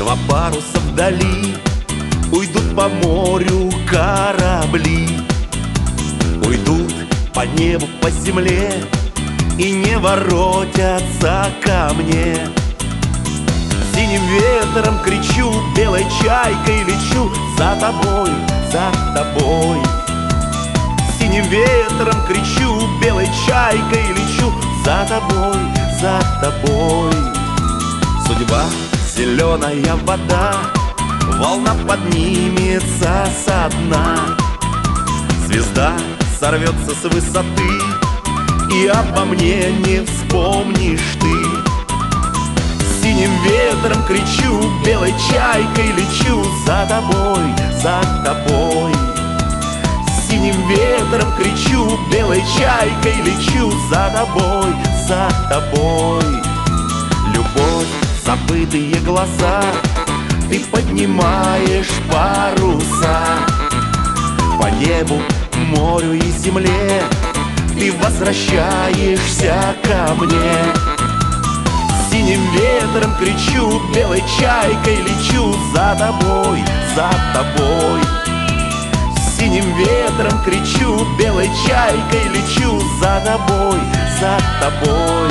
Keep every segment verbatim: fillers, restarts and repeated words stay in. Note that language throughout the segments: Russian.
Два паруса вдали, уйдут по морю корабли, уйдут по небу, по земле и не воротятся ко мне. Синим ветром кричу, белой чайкой лечу за тобой, за тобой. Синим ветром кричу, белой чайкой лечу за тобой, за тобой. Судьба — зеленая вода, волна поднимется со дна. Звезда сорвется с высоты, и обо мне не вспомнишь ты. Синим ветром кричу, белой чайкой лечу за тобой, за тобой. Синим ветром кричу, белой чайкой лечу за тобой, за тобой. Любовь, забытые глаза, ты поднимаешь паруса. По небу, морю и земле ты возвращаешься ко мне. Синим ветром кричу, белой чайкой лечу за тобой, за тобой. Синим ветром кричу, белой чайкой лечу за тобой, за тобой.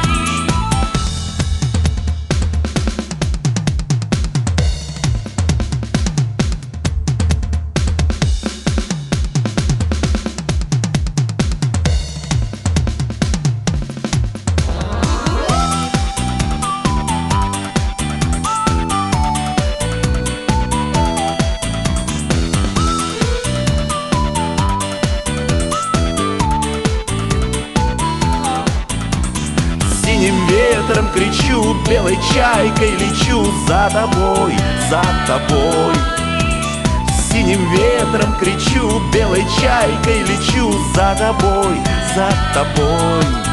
Синим ветром кричу, белой чайкой лечу за тобой, за тобой. Синим ветром кричу, белой чайкой лечу за тобой, за тобой.